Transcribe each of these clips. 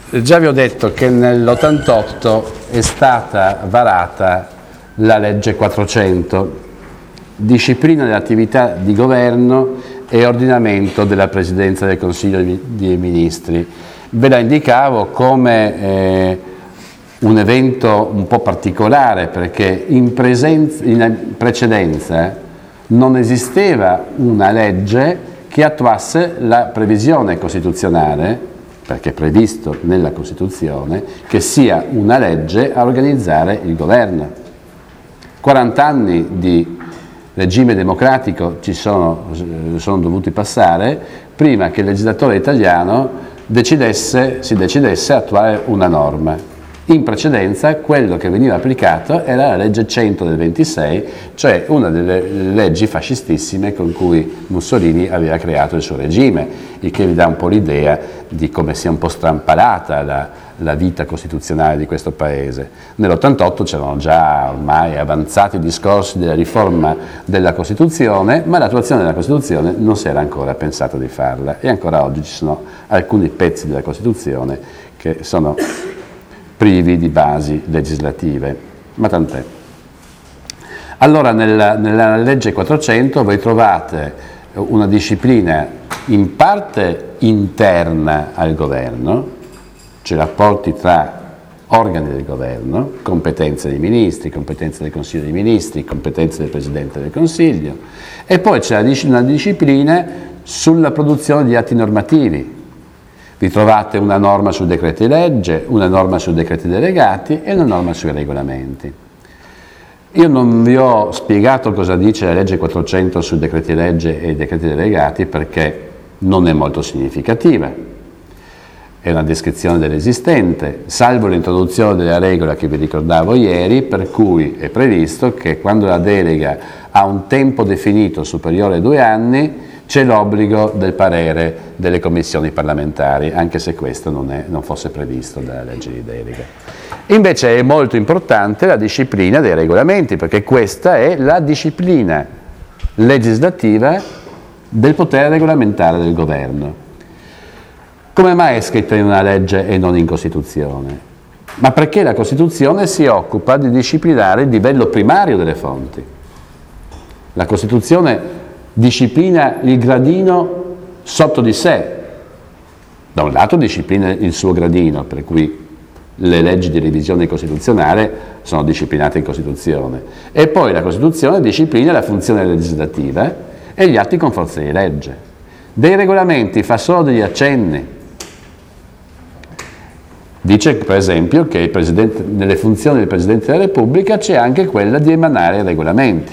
Già vi ho detto che nell'88 è stata varata la legge 400, disciplina dell'attività di governo e ordinamento della Presidenza del Consiglio dei Ministri. Ve la indicavo come un evento un po' particolare perché in precedenza non esisteva una legge che attuasse la previsione costituzionale, perché è previsto nella Costituzione, che sia una legge a organizzare il governo. 40 anni di regime democratico sono dovuti passare prima che il legislatore italiano si decidesse a attuare una norma. In precedenza quello che veniva applicato era la legge 100 del 26, cioè una delle leggi fascistissime con cui Mussolini aveva creato il suo regime, il che vi dà un po' l'idea di come sia un po' strampalata la vita costituzionale di questo paese. Nell'88 c'erano già ormai avanzati discorsi della riforma della Costituzione, ma l'attuazione della Costituzione non si era ancora pensato di farla e ancora oggi ci sono alcuni pezzi della Costituzione che sono privi di basi legislative, ma tant'è. Allora nella legge 400 voi trovate una disciplina in parte interna al governo, cioè rapporti tra organi del governo, competenze dei ministri, competenze del Consiglio dei Ministri, competenze del Presidente del Consiglio, e poi c'è una disciplina sulla produzione di atti normativi. Vi trovate una norma sui decreti legge, una norma sui decreti delegati e una norma sui regolamenti. Io non vi ho spiegato cosa dice la legge 400 sui decreti legge e i decreti delegati perché non è molto significativa. È una descrizione dell'esistente, salvo l'introduzione della regola che vi ricordavo ieri, per cui è previsto che quando la delega ha un tempo definito superiore a 2 anni, c'è l'obbligo del parere delle commissioni parlamentari, anche se questo non fosse previsto dalla legge di delega. Invece è molto importante la disciplina dei regolamenti, perché questa è la disciplina legislativa del potere regolamentare del governo. Come mai è scritta in una legge e non in Costituzione? Ma perché la Costituzione si occupa di disciplinare il livello primario delle fonti. La Costituzione disciplina il gradino sotto di sé. Da un lato disciplina il suo gradino, per cui le leggi di revisione costituzionale sono disciplinate in Costituzione, e poi la Costituzione disciplina la funzione legislativa e gli atti con forza di legge. Dei regolamenti fa solo degli accenni. Dice per esempio che nelle funzioni del Presidente della Repubblica c'è anche quella di emanare regolamenti.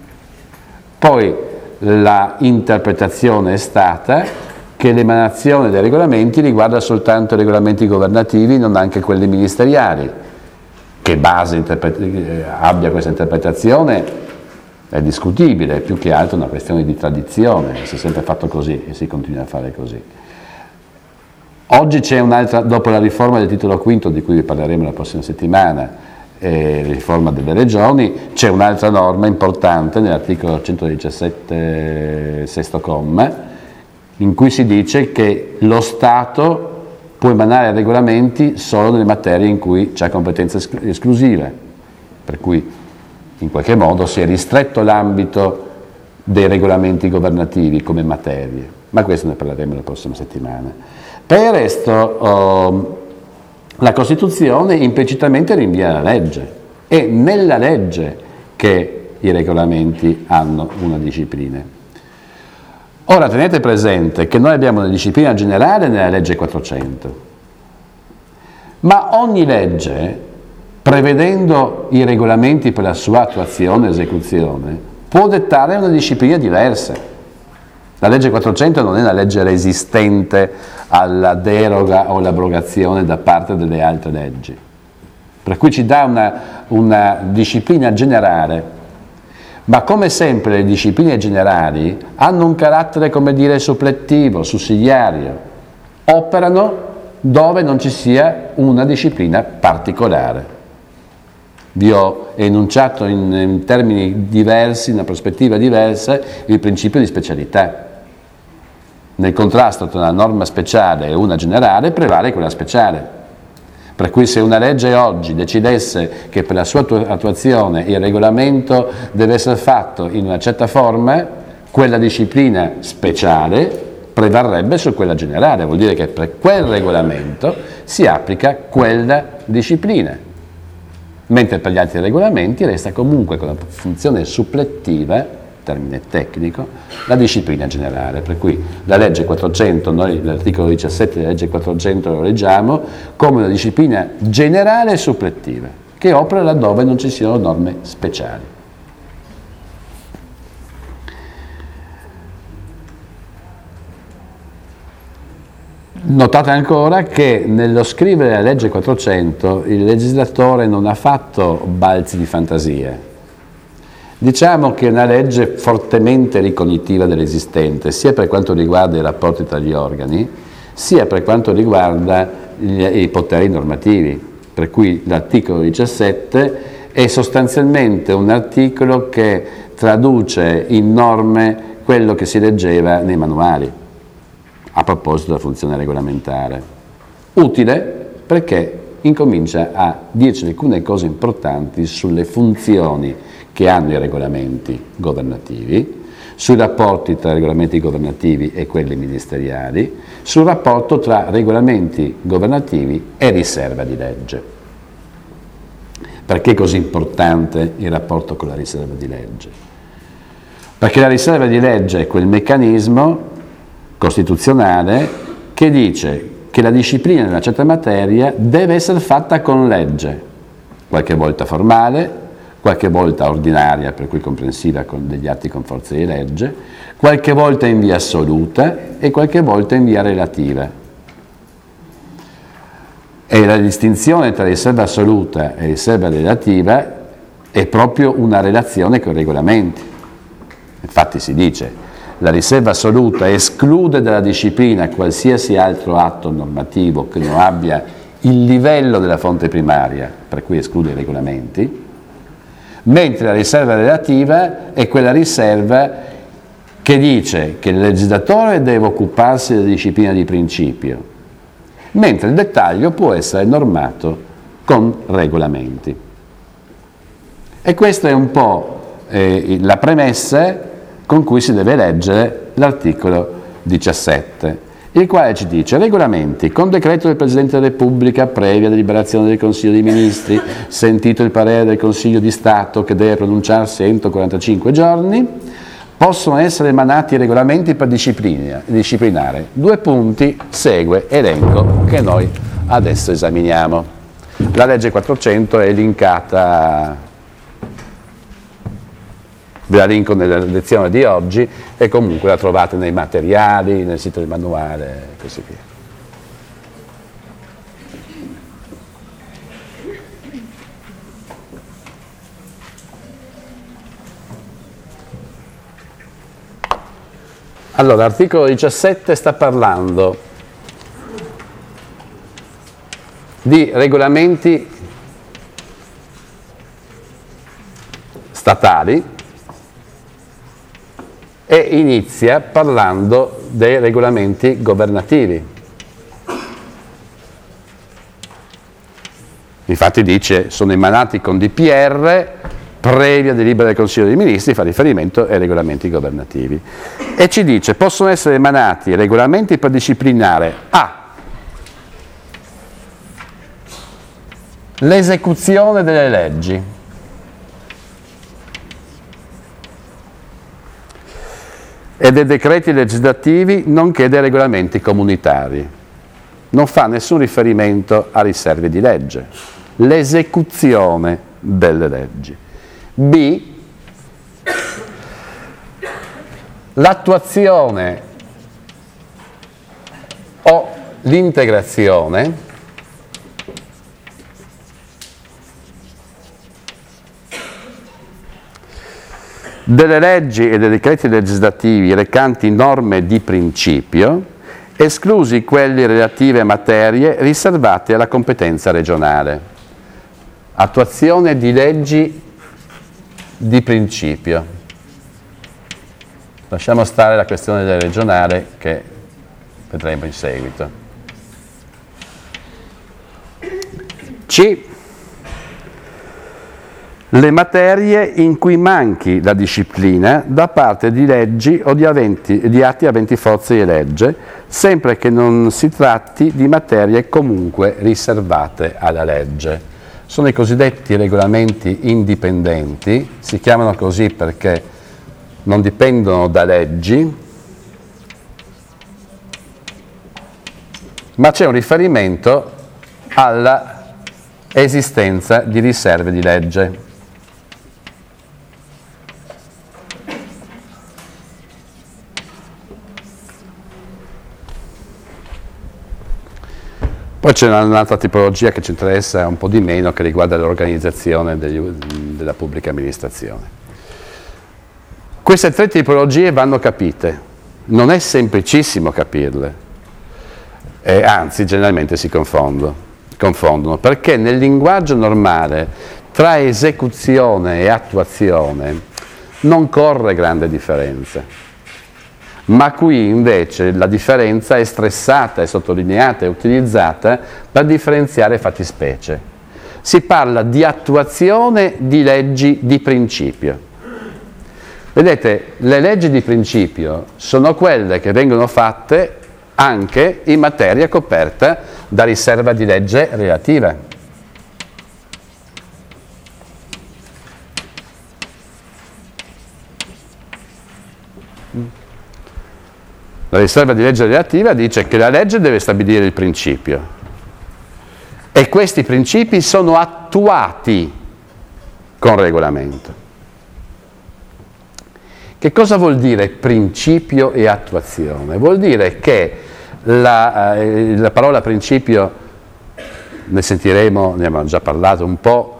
Poi la interpretazione è stata che l'emanazione dei regolamenti riguarda soltanto i regolamenti governativi, non anche quelli ministeriali. Che base abbia questa interpretazione è discutibile, è più che altro una questione di tradizione, si è sempre fatto così e si continua a fare così. Oggi c'è un'altra, dopo la riforma del titolo quinto, di cui vi parleremo la prossima settimana, riforma delle regioni, c'è un'altra norma importante nell'articolo 117 sesto comma in cui si dice che lo Stato può emanare regolamenti solo nelle materie in cui c'è competenza esclusiva, per cui in qualche modo si è ristretto l'ambito dei regolamenti governativi come materie, ma questo ne parleremo la prossima settimana. Per il resto la Costituzione implicitamente rinvia la legge, è nella legge che i regolamenti hanno una disciplina. Ora tenete presente che noi abbiamo una disciplina generale nella legge 400, ma ogni legge, prevedendo i regolamenti per la sua attuazione e esecuzione, può dettare una disciplina diversa. La legge 400 non è una legge resistente alla deroga o all'abrogazione da parte delle altre leggi, per cui ci dà una disciplina generale, ma come sempre le discipline generali hanno un carattere, come dire, suppletivo, sussidiario, operano dove non ci sia una disciplina particolare. Vi ho enunciato in termini diversi, in una prospettiva diversa, il principio di specialità. Nel contrasto tra una norma speciale e una generale prevale quella speciale. Per cui se una legge oggi decidesse che per la sua attuazione il regolamento deve essere fatto in una certa forma, quella disciplina speciale prevarrebbe su quella generale, vuol dire che per quel regolamento si applica quella disciplina, mentre per gli altri regolamenti resta comunque con la funzione supplettiva, termine tecnico, la disciplina generale, per cui la legge 400, noi l'articolo 17 della legge 400 lo leggiamo come una disciplina generale e supplettiva, che opera laddove non ci siano norme speciali. Notate ancora che nello scrivere la legge 400 il legislatore non ha fatto balzi di fantasia. Diciamo che è una legge fortemente ricognitiva dell'esistente, sia per quanto riguarda i rapporti tra gli organi, sia per quanto riguarda i poteri normativi, per cui l'articolo 17 è sostanzialmente un articolo che traduce in norme quello che si leggeva nei manuali, a proposito della funzione regolamentare. Utile perché incomincia a dirci alcune cose importanti sulle funzioni che hanno i regolamenti governativi, sui rapporti tra regolamenti governativi e quelli ministeriali, sul rapporto tra regolamenti governativi e riserva di legge. Perché è così importante il rapporto con la riserva di legge? Perché la riserva di legge è quel meccanismo costituzionale che dice che la disciplina di una certa materia deve essere fatta con legge, qualche volta formale, qualche volta ordinaria, per cui comprensiva con degli atti con forza di legge, qualche volta in via assoluta e qualche volta in via relativa. E la distinzione tra riserva assoluta e riserva relativa è proprio una relazione con i regolamenti. Infatti si dice: la riserva assoluta esclude dalla disciplina qualsiasi altro atto normativo che non abbia il livello della fonte primaria, per cui esclude i regolamenti, mentre la riserva relativa è quella riserva che dice che il legislatore deve occuparsi della disciplina di principio, mentre il dettaglio può essere normato con regolamenti. E questa è un po' la premessa con cui si deve leggere l'articolo 17, il quale ci dice: regolamenti con decreto del Presidente della Repubblica, previa deliberazione del Consiglio dei Ministri, sentito il parere del Consiglio di Stato che deve pronunciarsi entro 45 giorni, possono essere emanati regolamenti per disciplinare. Due punti, segue elenco che noi adesso esaminiamo. La legge 400 è linkata, ve la linko nella lezione di oggi e comunque la trovate nei materiali, nel sito del manuale e così via. Allora, l'articolo 17 sta parlando di regolamenti statali e inizia parlando dei regolamenti governativi. Infatti dice: sono emanati con DPR, previa delibera del Consiglio dei Ministri, fa riferimento ai regolamenti governativi. E ci dice: possono essere emanati regolamenti per disciplinare a l'esecuzione delle leggi, e dei decreti legislativi, nonché dei regolamenti comunitari. Non fa nessun riferimento a riserve di legge. L'esecuzione delle leggi. B. L'attuazione o l'integrazione delle leggi e dei decreti legislativi recanti norme di principio, esclusi quelli relative a materie riservate alla competenza regionale. Attuazione di leggi di principio. Lasciamo stare la questione del regionale che vedremo in seguito. C. Le materie in cui manchi la disciplina da parte di leggi o di atti aventi forza di legge, sempre che non si tratti di materie comunque riservate alla legge. Sono i cosiddetti regolamenti indipendenti, si chiamano così perché non dipendono da leggi, ma c'è un riferimento alla esistenza di riserve di legge. Poi c'è un'altra tipologia che ci interessa un po' di meno, che riguarda l'organizzazione della pubblica amministrazione. Queste tre tipologie vanno capite, non è semplicissimo capirle, anzi generalmente si confondono, perché nel linguaggio normale tra esecuzione e attuazione non corre grande differenza. Ma qui invece la differenza è stressata, è sottolineata, è utilizzata per differenziare fattispecie. Si parla di attuazione di leggi di principio. Vedete, le leggi di principio sono quelle che vengono fatte anche in materia coperta da riserva di legge relativa. La riserva di legge relativa dice che la legge deve stabilire il principio e questi principi sono attuati con regolamento. Che cosa vuol dire principio e attuazione? Vuol dire che la parola principio, ne sentiremo, ne abbiamo già parlato un po',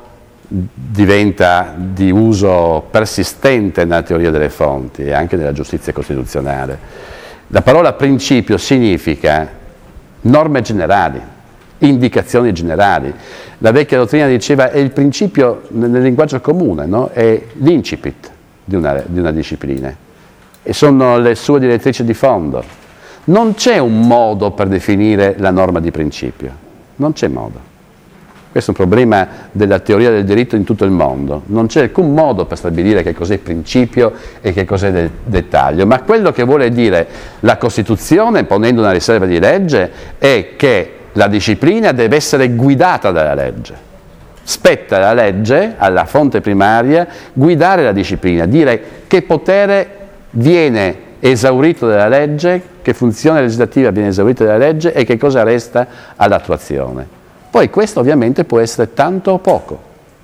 diventa di uso persistente nella teoria delle fonti e anche nella giustizia costituzionale. La parola principio significa norme generali, indicazioni generali. La vecchia dottrina diceva è il principio nel linguaggio comune, no? È l'incipit di una disciplina e sono le sue direttrici di fondo. Non c'è un modo per definire la norma di principio, non c'è modo. Questo è un problema della teoria del diritto in tutto il mondo. Non c'è alcun modo per stabilire che cos'è principio e che cos'è dettaglio, ma quello che vuole dire la Costituzione, ponendo una riserva di legge, è che la disciplina deve essere guidata dalla legge. Spetta alla legge, alla fonte primaria, guidare la disciplina, dire che potere viene esaurito dalla legge, che funzione legislativa viene esaurita dalla legge e che cosa resta all'attuazione. Poi questo ovviamente può essere tanto o poco,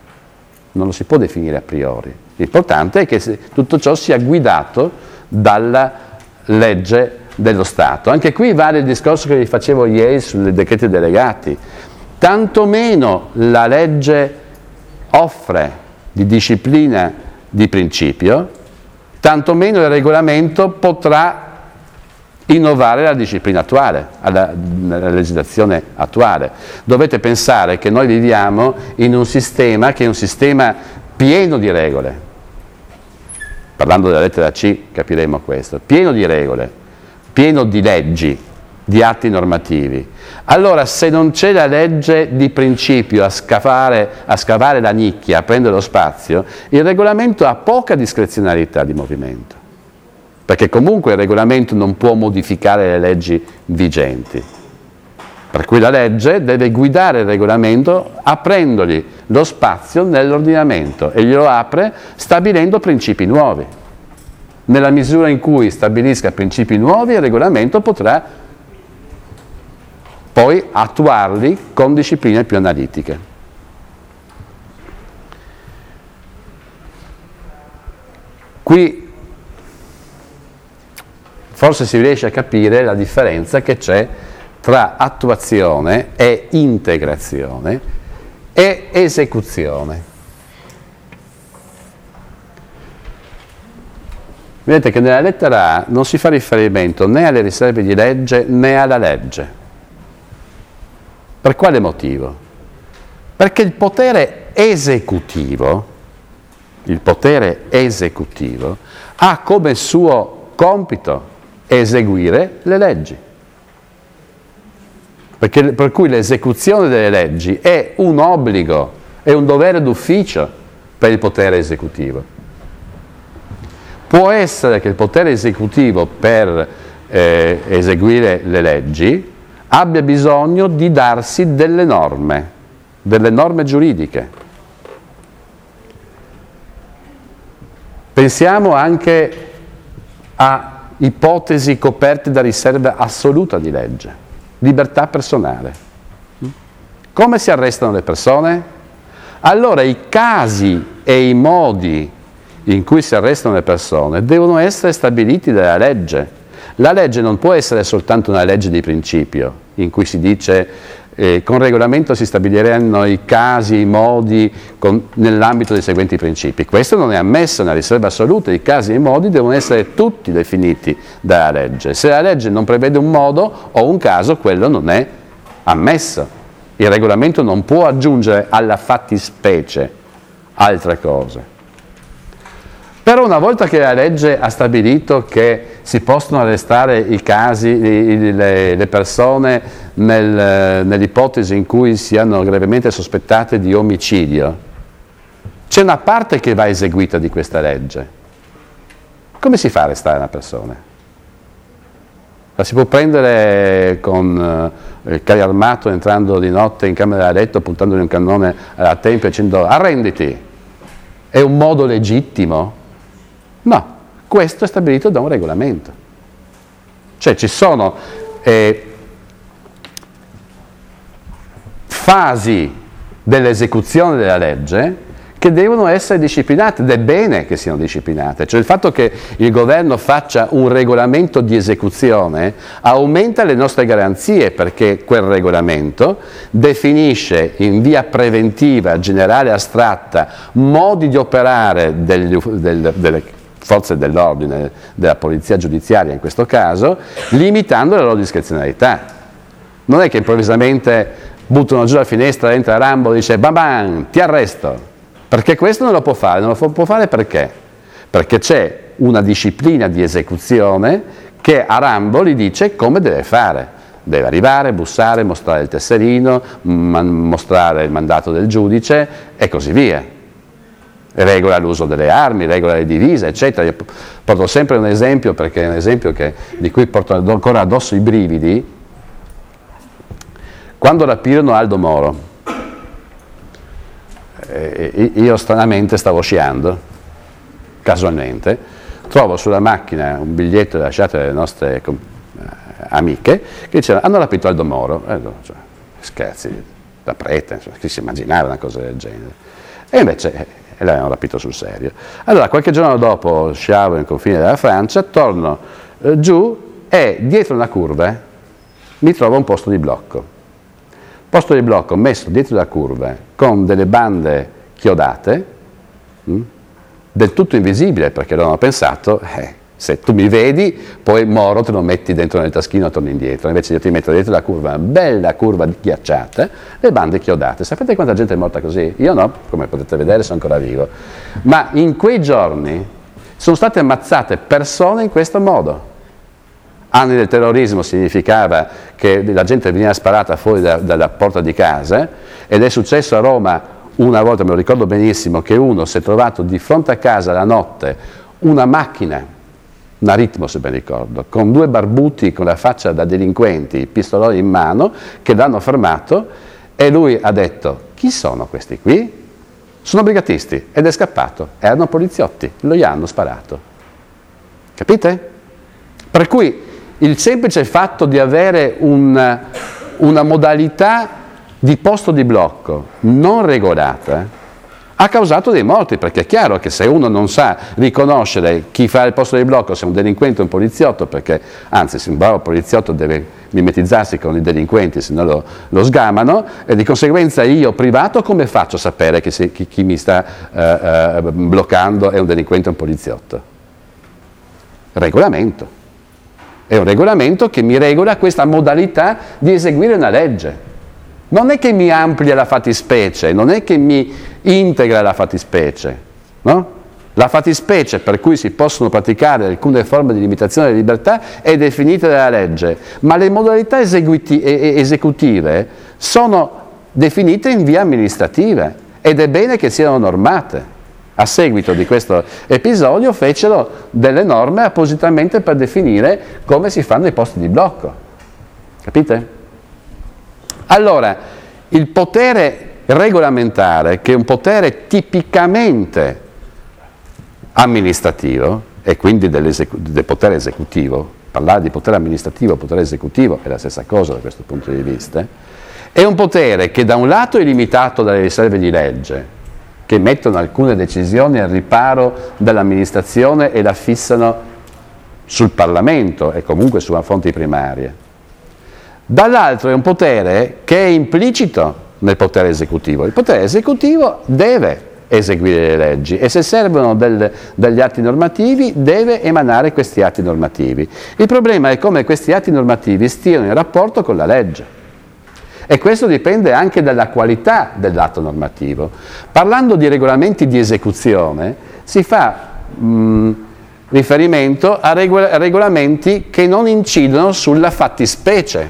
non lo si può definire a priori. L'importante è che tutto ciò sia guidato dalla legge dello Stato. Anche qui vale il discorso che vi facevo ieri sui decreti delegati. Tanto meno la legge offre di disciplina di principio, tanto meno il regolamento potrà innovare la disciplina attuale, la legislazione attuale. Dovete pensare che noi viviamo in un sistema che è un sistema pieno di regole. Parlando della lettera C capiremo questo, pieno di regole, pieno di leggi, di atti normativi. Allora se non c'è la legge di principio a scavare la nicchia, a prendere lo spazio, il regolamento ha poca discrezionalità di movimento. Perché comunque il regolamento non può modificare le leggi vigenti. Per cui la legge deve guidare il regolamento aprendogli lo spazio nell'ordinamento e glielo apre stabilendo principi nuovi. Nella misura in cui stabilisca principi nuovi, il regolamento potrà poi attuarli con discipline più analitiche. Qui forse si riesce a capire la differenza che c'è tra attuazione e integrazione e esecuzione. Vedete che nella lettera A non si fa riferimento né alle riserve di legge né alla legge. Per quale motivo? Perché il potere esecutivo ha come suo compito eseguire le leggi. per cui l'esecuzione delle leggi è un obbligo, è un dovere d'ufficio per il potere esecutivo. Può essere che il potere esecutivo per eseguire le leggi abbia bisogno di darsi delle norme giuridiche. Pensiamo anche a ipotesi coperte da riserva assoluta di legge, libertà personale. Come si arrestano le persone? Allora i casi e i modi in cui si arrestano le persone devono essere stabiliti dalla legge. La legge non può essere soltanto una legge di principio, in cui si dice con regolamento si stabiliranno i casi, i modi nell'ambito dei seguenti principi. Questo non è ammesso nella riserva assoluta, i casi e i modi devono essere tutti definiti dalla legge. Se la legge non prevede un modo o un caso, quello non è ammesso. Il regolamento non può aggiungere alla fattispecie altre cose. Però una volta che la legge ha stabilito che si possono arrestare i casi, le persone nell'ipotesi in cui siano gravemente sospettate di omicidio, c'è una parte che va eseguita di questa legge. Come si fa a arrestare una persona? La si può prendere con il carro armato entrando di notte in camera da letto, puntandogli un cannone alla tempia e dicendo arrenditi. È un modo legittimo? No, questo è stabilito da un regolamento. Cioè ci sono fasi dell'esecuzione della legge che devono essere disciplinate ed è bene che siano disciplinate. Cioè il fatto che il governo faccia un regolamento di esecuzione aumenta le nostre garanzie, perché quel regolamento definisce in via preventiva, generale, astratta, modi di operare delle forze dell'ordine, della polizia giudiziaria in questo caso, limitando la loro discrezionalità. Non è che improvvisamente buttano giù la finestra, entra Rambo e dice bam bam, ti arresto, perché questo non lo può fare. Non lo può fare perché? Perché c'è una disciplina di esecuzione che a Rambo gli dice come deve fare. Deve arrivare, bussare, mostrare il tesserino, mostrare il mandato del giudice e così via. Regola l'uso delle armi, regola le divise, eccetera. Io porto sempre un esempio, perché è un esempio di cui porto ancora addosso i brividi. Quando rapirono Aldo Moro, io stranamente stavo sciando, casualmente, trovo sulla macchina un biglietto lasciato dalle nostre amiche che dicevano hanno rapito Aldo Moro. Cioè, scherzi, da prete, chi si immaginava una cosa del genere. E invece l'avevano rapito sul serio. Allora qualche giorno dopo sciavo in confine della Francia, torno giù e dietro una curva mi trovo un posto di blocco. Posto di blocco messo dietro la curva con delle bande chiodate, del tutto invisibile, perché loro hanno pensato se tu mi vedi poi Moro te lo metti dentro nel taschino e torni indietro, invece io ti metto dietro la curva, una bella curva ghiacciata, le bande chiodate. Sapete quanta gente è morta così? Io no, come potete vedere sono ancora vivo, ma in quei giorni sono state ammazzate persone in questo modo. Anni del terrorismo significava che la gente veniva sparata fuori dalla porta di casa, ed è successo a Roma una volta, me lo ricordo benissimo, che uno si è trovato di fronte a casa la notte una macchina, un Aritmo se ben ricordo, con due barbuti con la faccia da delinquenti, pistoloni in mano, che l'hanno fermato, e lui ha detto chi sono questi qui? Sono brigatisti, ed è scappato, erano poliziotti, lo gli hanno sparato. Capite? Per cui il semplice fatto di avere una modalità di posto di blocco non regolata ha causato dei morti, perché è chiaro che se uno non sa riconoscere chi fa il posto di blocco, se è un delinquente o un poliziotto, perché anzi se un bravo poliziotto deve mimetizzarsi con i delinquenti, se no lo sgamano, e di conseguenza io privato come faccio a sapere che chi mi sta bloccando è un delinquente o un poliziotto? Regolamento. È un regolamento che mi regola questa modalità di eseguire una legge. Non è che mi amplia la fattispecie, non è che mi integra la fattispecie, no? La fattispecie per cui si possono praticare alcune forme di limitazione della libertà è definita dalla legge, ma le modalità esecutive sono definite in via amministrativa ed è bene che siano normate. A seguito di questo episodio fecero delle norme appositamente per definire come si fanno i posti di blocco. Capite? Allora, il potere regolamentare, che è un potere tipicamente amministrativo e quindi del potere esecutivo, parlare di potere amministrativo e potere esecutivo è la stessa cosa da questo punto di vista, è un potere che da un lato è limitato dalle riserve di legge, che mettono alcune decisioni al riparo dell'amministrazione e la fissano sul Parlamento e comunque su una fonte primaria. Dall'altro è un potere che è implicito nel potere esecutivo. Il potere esecutivo deve eseguire le leggi e se servono degli atti normativi deve emanare questi atti normativi. Il problema è come questi atti normativi stiano in rapporto con la legge. E questo dipende anche dalla qualità dell'atto normativo. Parlando di regolamenti di esecuzione, si fa riferimento a regolamenti che non incidono sulla fattispecie.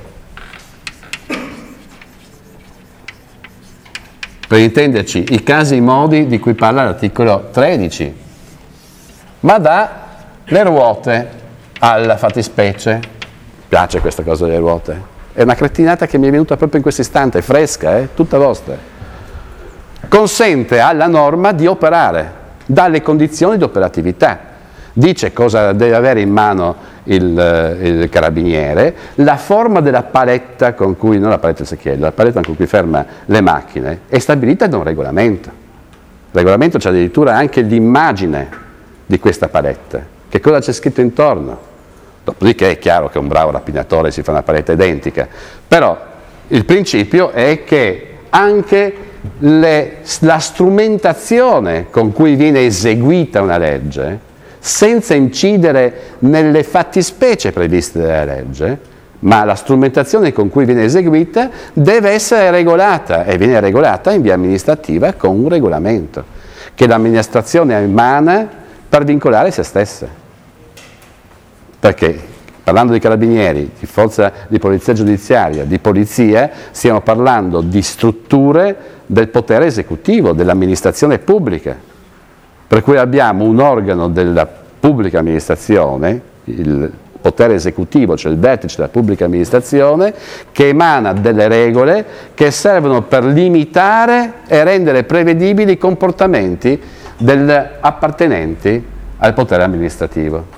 Per intenderci, i casi e i modi di cui parla l'articolo 13, ma dà le ruote alla fattispecie. Piace questa cosa delle ruote? È una cretinata che mi è venuta proprio in questo istante, fresca, tutta vostra. Consente alla norma di operare, dà le condizioni di operatività, dice cosa deve avere in mano il carabiniere, la forma della paletta con cui, non la paletta secchiello, la paletta con cui ferma le macchine è stabilita da un regolamento. Il regolamento c'è addirittura anche l'immagine di questa paletta, che cosa c'è scritto intorno. Dopodiché è chiaro che un bravo rapinatore si fa una paletta identica, però il principio è che anche la strumentazione con cui viene eseguita una legge, senza incidere nelle fattispecie previste dalla legge, ma la strumentazione con cui viene eseguita deve essere regolata e viene regolata in via amministrativa con un regolamento che l'amministrazione emana per vincolare se stessa. Perché parlando di carabinieri, di forza di polizia giudiziaria, di polizia, stiamo parlando di strutture del potere esecutivo, dell'amministrazione pubblica. Per cui abbiamo un organo della pubblica amministrazione, il potere esecutivo, cioè il vertice della pubblica amministrazione, che emana delle regole che servono per limitare e rendere prevedibili i comportamenti degli appartenenti al potere amministrativo.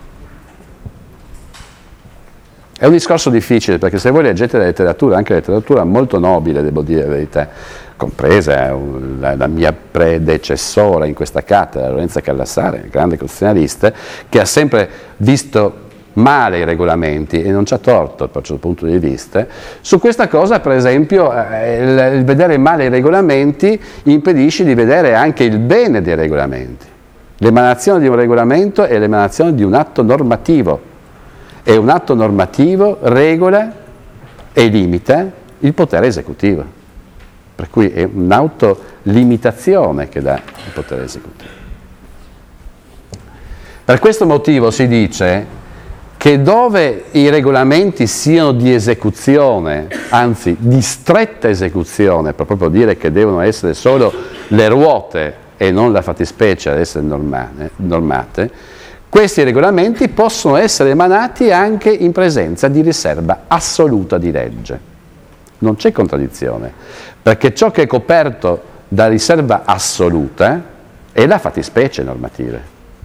È un discorso difficile perché se voi leggete la letteratura, anche la letteratura molto nobile, devo dire la verità, compresa la mia predecessora in questa cattedra, Lorenza Callassare, grande costituzionalista, che ha sempre visto male i regolamenti e non c'ha torto per un certo punto di vista, su questa cosa per esempio il vedere male i regolamenti impedisce di vedere anche il bene dei regolamenti. L'emanazione di un regolamento è l'emanazione di un atto normativo. E un atto normativo regola e limita il potere esecutivo. Per cui è un'autolimitazione che dà il potere esecutivo. Per questo motivo si dice che dove i regolamenti siano di esecuzione, anzi di stretta esecuzione, per proprio dire che devono essere solo le ruote e non la fattispecie ad essere normate, questi regolamenti possono essere emanati anche in presenza di riserva assoluta di legge. Non c'è contraddizione, perché ciò che è coperto da riserva assoluta è la fattispecie normativa.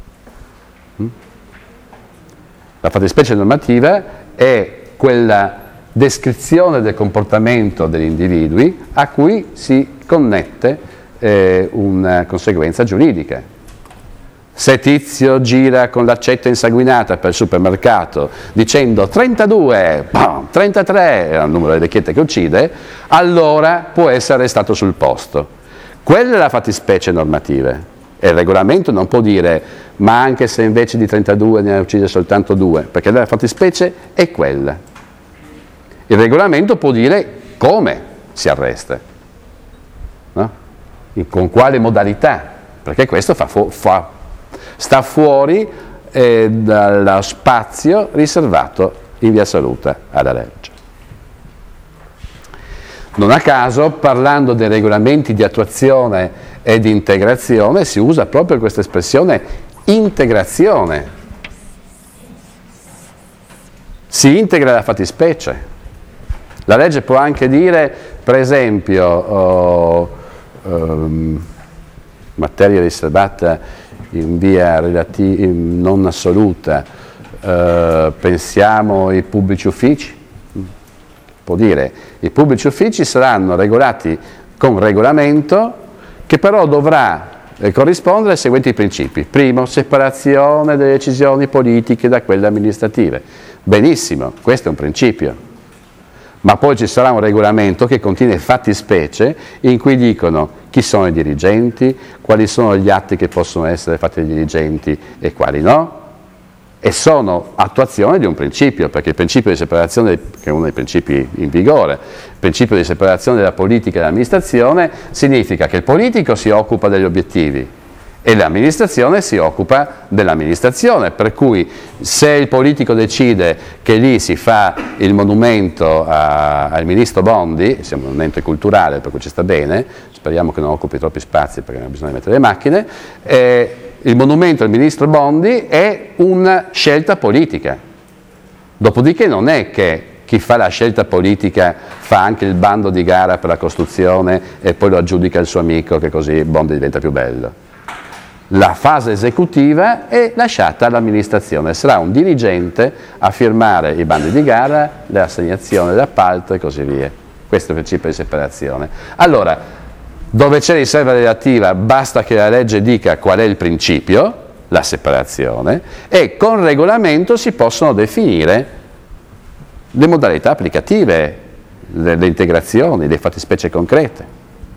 La fattispecie normativa è quella descrizione del comportamento degli individui a cui si connette una conseguenza giuridica. Se Tizio gira con l'accetta insanguinata per il supermercato dicendo 32, 33 è il numero delle vecchiette che uccide, allora può essere arrestato sul posto. Quella è la fattispecie normativa. E il regolamento non può dire ma anche se invece di 32 ne uccide soltanto 2, perché la fattispecie è quella. Il regolamento può dire come si arresta, no? Con quale modalità, perché questo fa sta fuori dallo spazio riservato in via assoluta alla legge. Non a caso, parlando dei regolamenti di attuazione e di integrazione, si usa proprio questa espressione integrazione. Si integra la fattispecie. La legge può anche dire, per esempio, materia riservata in via non assoluta, pensiamo ai pubblici uffici, può dire i pubblici uffici saranno regolati con regolamento che però dovrà corrispondere ai seguenti principi. Primo, separazione delle decisioni politiche da quelle amministrative. Benissimo, questo è un principio. Ma poi ci sarà un regolamento che contiene fattispecie in cui dicono chi sono i dirigenti, quali sono gli atti che possono essere fatti dai dirigenti e quali no, e sono attuazione di un principio, perché il principio di separazione, che è uno dei principi in vigore, il principio di separazione della politica e dell'amministrazione significa che il politico si occupa degli obiettivi e l'amministrazione si occupa dell'amministrazione, per cui se il politico decide che lì si fa il monumento al ministro Bondi, siamo un ente culturale per cui ci sta bene, speriamo che non occupi troppi spazi perché non bisogna mettere le macchine, il monumento al ministro Bondi è una scelta politica. Dopodiché non è che chi fa la scelta politica fa anche il bando di gara per la costruzione e poi lo aggiudica il suo amico che così Bondi diventa più bello. La fase esecutiva è lasciata all'amministrazione, sarà un dirigente a firmare i bandi di gara, l'assegnazione dell'appalto e così via. Questo è il principio di separazione. Allora, dove c'è riserva relativa basta che la legge dica qual è il principio, la separazione, e con regolamento si possono definire le modalità applicative, le integrazioni, le fattispecie concrete.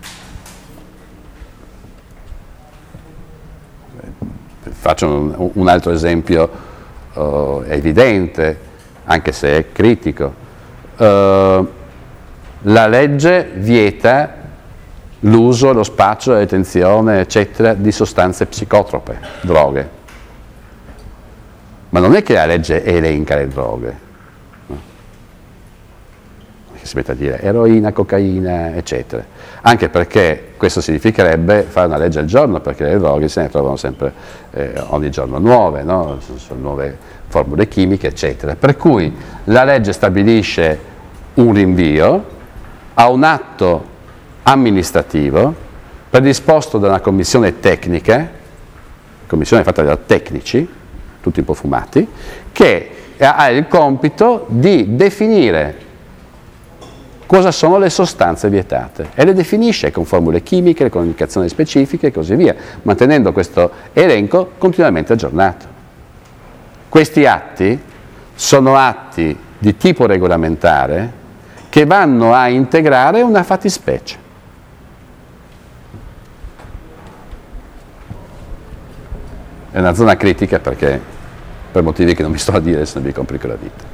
Faccio un altro esempio evidente, anche se è critico. La legge vieta l'uso, lo spaccio, la detenzione, eccetera, di sostanze psicotrope, droghe. Ma non è che la legge elenca le droghe. Si mette a dire eroina, cocaina, eccetera. Anche perché questo significherebbe fare una legge al giorno, perché le droghe se ne trovano sempre ogni giorno nuove, no? Sono nuove formule chimiche, eccetera. Per cui la legge stabilisce un rinvio a un atto amministrativo predisposto da una commissione tecnica, commissione fatta da tecnici, tutti un po' fumati, che ha il compito di definire cosa sono le sostanze vietate e le definisce con formule chimiche, con indicazioni specifiche e così via, mantenendo questo elenco continuamente aggiornato. Questi atti sono atti di tipo regolamentare che vanno a integrare una fattispecie. È una zona critica perché, per motivi che non mi sto a dire, se non vi complico la vita.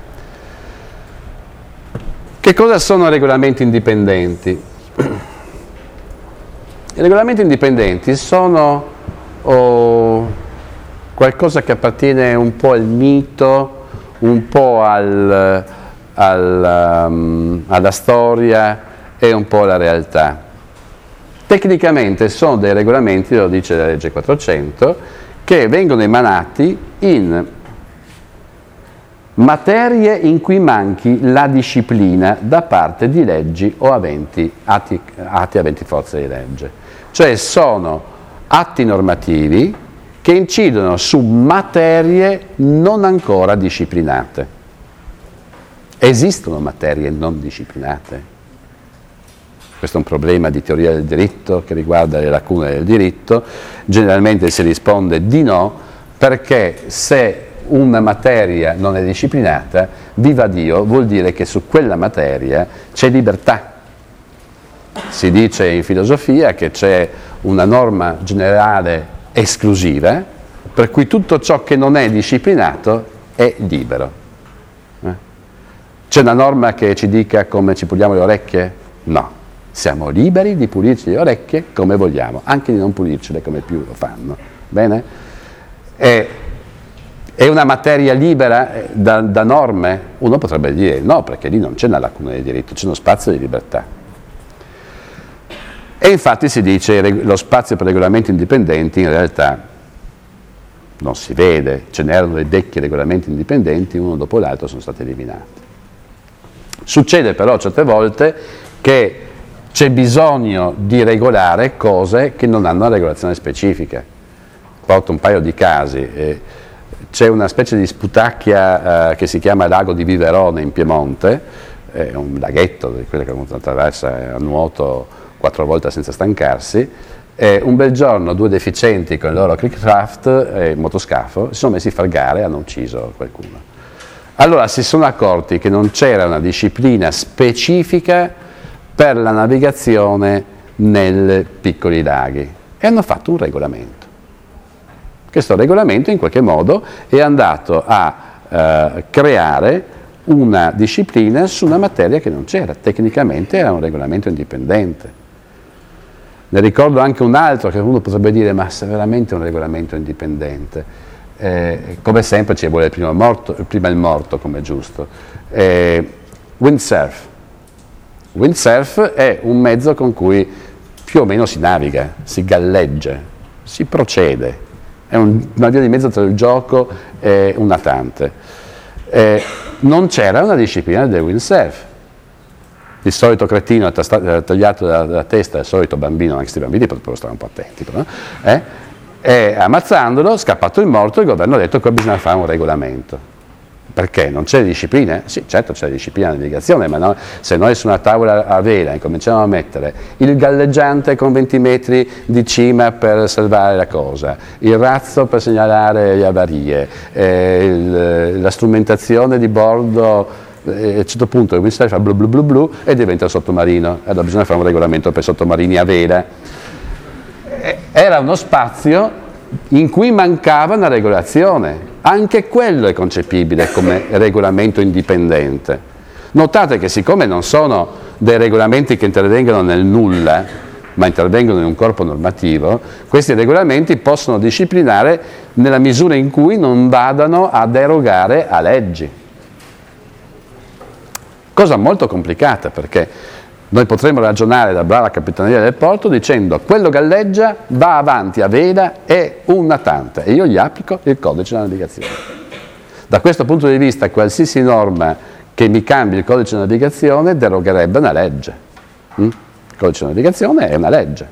Che cosa sono i regolamenti indipendenti? I regolamenti indipendenti sono qualcosa che appartiene un po' al mito, un po' alla storia e un po' alla realtà. Tecnicamente sono dei regolamenti, lo dice la legge 400, che vengono emanati in materie in cui manchi la disciplina da parte di leggi o atti aventi forza di legge. Cioè sono atti normativi che incidono su materie non ancora disciplinate. Esistono materie non disciplinate? Questo è un problema di teoria del diritto che riguarda le lacune del diritto. Generalmente si risponde di no, perché se una materia non è disciplinata, viva Dio, vuol dire che su quella materia c'è libertà. Si dice in filosofia che c'è una norma generale esclusiva, per cui tutto ciò che non è disciplinato è libero. C'è una norma che ci dica come ci puliamo le orecchie? No. Siamo liberi di pulirci le orecchie come vogliamo, anche di non pulircele come più lo fanno. Bene? È una materia libera da norme? Uno potrebbe dire no, perché lì non c'è una lacuna di diritto, c'è uno spazio di libertà. E infatti si dice che lo spazio per regolamenti indipendenti in realtà non si vede, ce n'erano dei vecchi regolamenti indipendenti, uno dopo l'altro sono stati eliminati. Succede però certe volte che c'è bisogno di regolare cose che non hanno una regolazione specifica. Porto un paio di casi. C'è una specie di sputacchia che si chiama Lago di Viverone in Piemonte, è un laghetto di quelli che uno attraversa a nuoto 4 volte senza stancarsi. Un bel giorno 2 deficienti con il loro crickcraft e motoscafo si sono messi a far gare e hanno ucciso qualcuno. Allora si sono accorti che non c'era una disciplina specifica per la navigazione nei piccoli laghi e hanno fatto un regolamento. Questo regolamento in qualche modo è andato a creare una disciplina su una materia che non c'era, tecnicamente era un regolamento indipendente. Ne ricordo anche un altro che uno potrebbe dire ma se veramente è un regolamento indipendente, come sempre ci vuole prima il morto come è giusto. Windsurf. Windsurf è un mezzo con cui più o meno si naviga, si galleggia, si procede, è una via di mezzo tra il gioco e un natante. Non c'era una disciplina del windsurf. Il solito cretino ha tagliato la testa del solito bambino, anche questi bambini potrebbero stare un po' attenti, però, e ammazzandolo, scappato il morto, il governo ha detto che bisogna fare un regolamento. Perché? Non c'è disciplina? Sì, certo c'è disciplina di navigazione, ma no, se noi su una tavola a vela incominciamo a mettere il galleggiante con 20 metri di cima per salvare la cosa, il razzo per segnalare le avarie, la strumentazione di bordo, a un certo punto il windsurf fa blu blu blu blu e diventa sottomarino, allora bisogna fare un regolamento per sottomarini a vela. Era uno spazio in cui mancava una regolazione, anche quello è concepibile come regolamento indipendente. Notate che siccome non sono dei regolamenti che intervengono nel nulla, ma intervengono in un corpo normativo, questi regolamenti possono disciplinare nella misura in cui non vadano a derogare a leggi. Cosa molto complicata, perché noi potremmo ragionare da brava capitaneria del porto dicendo quello galleggia, va avanti a vela, è un natante e io gli applico il codice della navigazione. Da questo punto di vista qualsiasi norma che mi cambi il codice della navigazione derogherebbe una legge. Il codice della navigazione è una legge.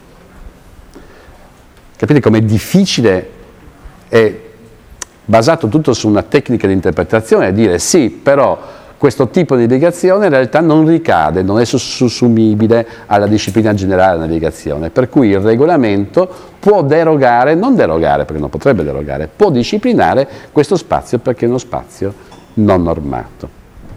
Capite com'è difficile, è basato tutto su una tecnica di interpretazione e dire sì, però questo tipo di navigazione in realtà non ricade, non è sussumibile alla disciplina generale della navigazione, per cui il regolamento può derogare, non derogare perché non potrebbe derogare, può disciplinare questo spazio perché è uno spazio non normato.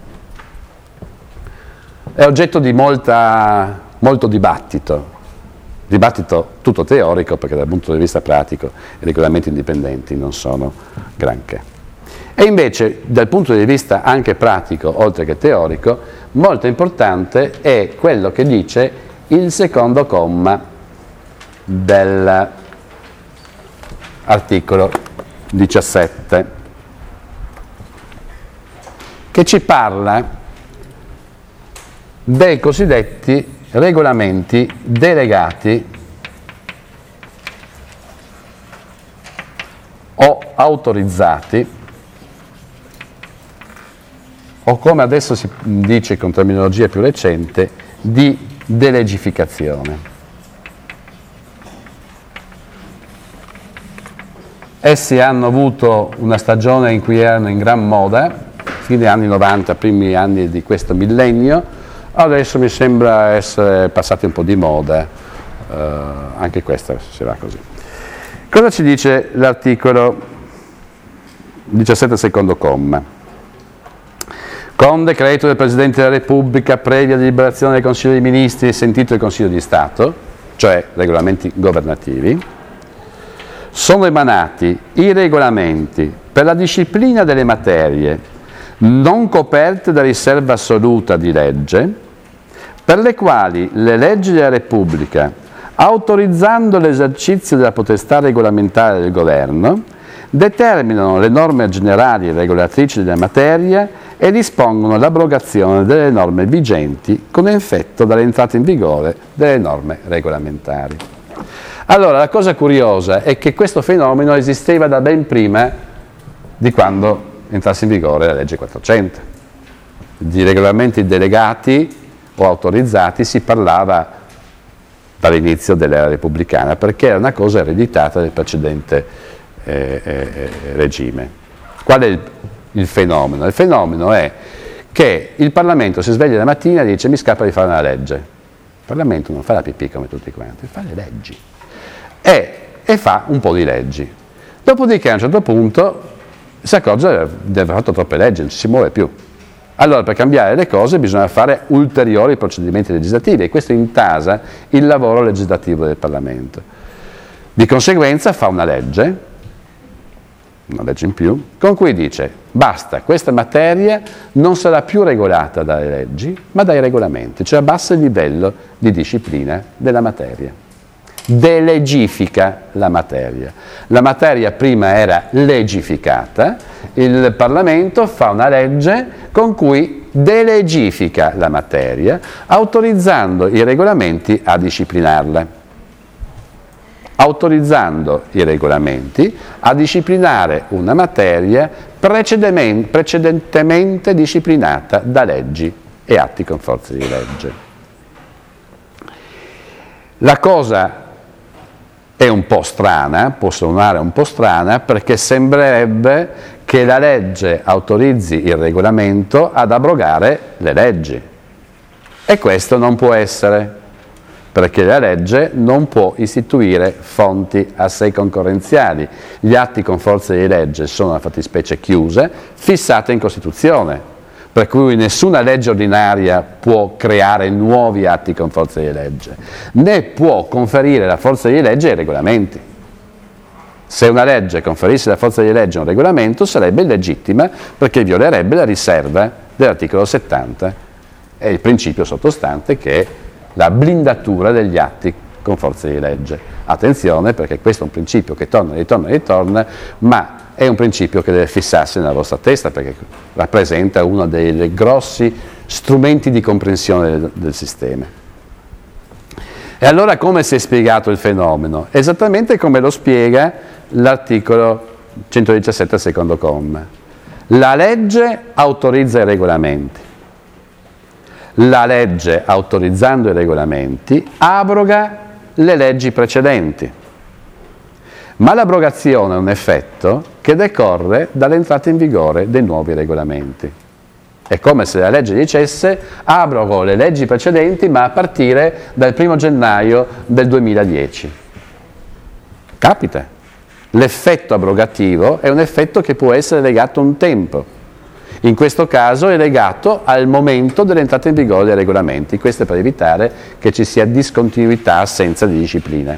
È oggetto di molto dibattito tutto teorico perché dal punto di vista pratico i regolamenti indipendenti non sono granché. E invece dal punto di vista anche pratico, oltre che teorico, molto importante è quello che dice il secondo comma dell'articolo 17, che ci parla dei cosiddetti regolamenti delegati o autorizzati, o come adesso si dice con terminologia più recente, di delegificazione. Essi hanno avuto una stagione in cui erano in gran moda, fine anni 90, primi anni di questo millennio, adesso mi sembra essere passati un po' di moda, anche questa si va così. Cosa ci dice l'articolo 17 secondo comma? Con decreto del Presidente della Repubblica, previa deliberazione del Consiglio dei Ministri, sentito il Consiglio di Stato, cioè regolamenti governativi, sono emanati i regolamenti per la disciplina delle materie non coperte da riserva assoluta di legge, per le quali le leggi della Repubblica, autorizzando l'esercizio della potestà regolamentare del Governo, determinano le norme generali regolatrici della materia e dispongono l'abrogazione delle norme vigenti con effetto dall'entrata in vigore delle norme regolamentari. Allora, la cosa curiosa è che questo fenomeno esisteva da ben prima di quando entrasse in vigore la legge 400. Di regolamenti delegati o autorizzati si parlava dall'inizio dell'era repubblicana, perché era una cosa ereditata del precedente regime. Qual è il fenomeno? Il fenomeno è che il Parlamento si sveglia la mattina e dice: mi scappa di fare una legge. Il Parlamento non fa la pipì come tutti quanti, fa le leggi e fa un po' di leggi. Dopodiché a un certo punto si accorge di aver fatto troppe leggi, non ci si muove più. Allora, per cambiare le cose bisogna fare ulteriori procedimenti legislativi e questo intasa il lavoro legislativo del Parlamento. Di conseguenza fa una legge in più, con cui dice: basta, questa materia non sarà più regolata dalle leggi, ma dai regolamenti, cioè abbassa il livello di disciplina della materia. Delegifica la materia. La materia prima era legificata, il Parlamento fa una legge con cui delegifica la materia, autorizzando i regolamenti a disciplinarla. Autorizzando i regolamenti a disciplinare una materia precedentemente disciplinata da leggi e atti con forza di legge. La cosa è un po' strana, può suonare un po' strana, perché sembrerebbe che la legge autorizzi il regolamento ad abrogare le leggi. E questo non può essere, perché la legge non può istituire fonti a sé concorrenziali. Gli atti con forza di legge sono una fattispecie chiusa, fissata in Costituzione, per cui nessuna legge ordinaria può creare nuovi atti con forza di legge, né può conferire la forza di legge ai regolamenti. Se una legge conferisse la forza di legge a un regolamento sarebbe illegittima, perché violerebbe la riserva dell'articolo 70 e il principio sottostante, che è la blindatura degli atti con forza di legge. Attenzione, perché questo è un principio che torna e ritorna, ma è un principio che deve fissarsi nella vostra testa, perché rappresenta uno dei grossi strumenti di comprensione del sistema. E allora come si è spiegato il fenomeno? Esattamente come lo spiega l'articolo 117 secondo comma. La legge autorizza i regolamenti. La legge, autorizzando i regolamenti, abroga le leggi precedenti. Ma l'abrogazione è un effetto che decorre dall'entrata in vigore dei nuovi regolamenti. È come se la legge dicesse: abrogo le leggi precedenti, ma a partire dal 1 gennaio del 2010. Capita? L'effetto abrogativo è un effetto che può essere legato a un tempo. In questo caso è legato al momento dell'entrata in vigore dei regolamenti. Questo è per evitare che ci sia discontinuità, assenza di disciplina.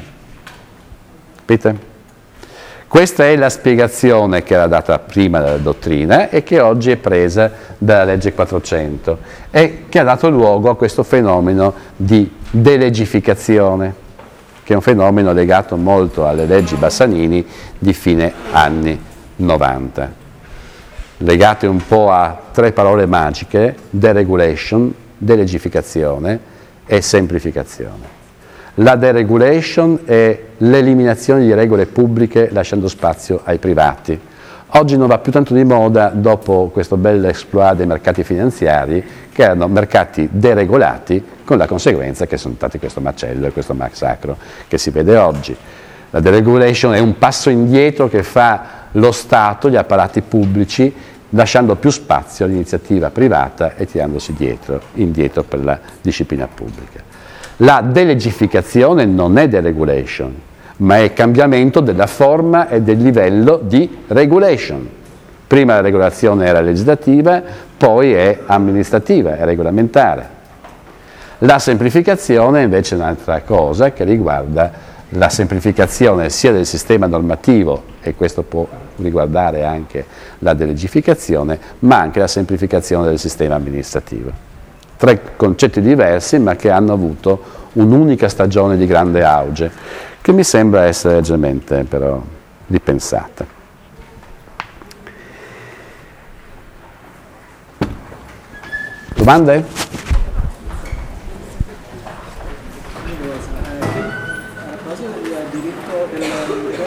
Capite? Questa è la spiegazione che era data prima dalla dottrina e che oggi è presa dalla legge 400 e che ha dato luogo a questo fenomeno di delegificazione, che è un fenomeno legato molto alle leggi Bassanini di fine anni 90. Legate un po' a tre parole magiche: deregulation, delegificazione e semplificazione. La deregulation è l'eliminazione di regole pubbliche lasciando spazio ai privati. Oggi non va più tanto di moda, dopo questo bel exploit dei mercati finanziari, che erano mercati deregolati, con la conseguenza che sono stati questo macello e questo massacro che si vede oggi. La deregulation è un passo indietro che fa lo Stato, gli apparati pubblici, lasciando più spazio all'iniziativa privata e tirandosi indietro per la disciplina pubblica. La delegificazione non è deregulation, ma è cambiamento della forma e del livello di regulation. Prima la regolazione era legislativa, poi è amministrativa, è regolamentare. La semplificazione invece è un'altra cosa che riguarda la semplificazione sia del sistema normativo, e questo può riguardare anche la delegificazione, ma anche la semplificazione del sistema amministrativo. Tre concetti diversi, ma che hanno avuto un'unica stagione di grande auge, che mi sembra essere leggermente però ripensata. Domande?